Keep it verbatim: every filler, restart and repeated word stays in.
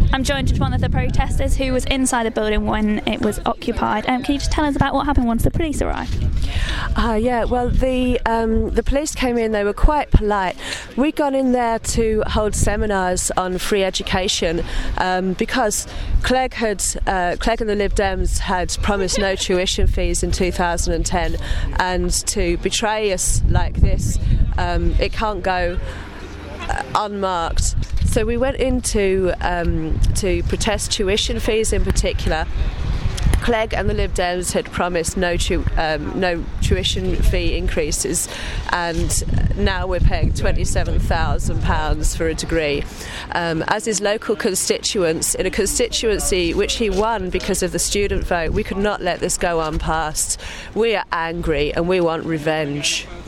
I'm joined with one of the protesters who was inside the building when it was occupied. Um, can you just tell us about what happened once the police arrived? Uh, yeah, well, the um, the police came in, they were quite polite. We'd gone in there to hold seminars on free education um, because Clegg, had, uh, Clegg and the Lib Dems had promised no tuition fees in two thousand ten, and to betray us like this, um, it can't go uh, unmarked. So we went in to, um, to protest tuition fees in particular. Clegg and the Lib Dems had promised no tu- um, no tuition fee increases, and now we're paying twenty-seven thousand pounds for a degree. Um, as his local constituents, in a constituency which he won because of the student vote, we could not let this go unpassed. We are angry and we want revenge.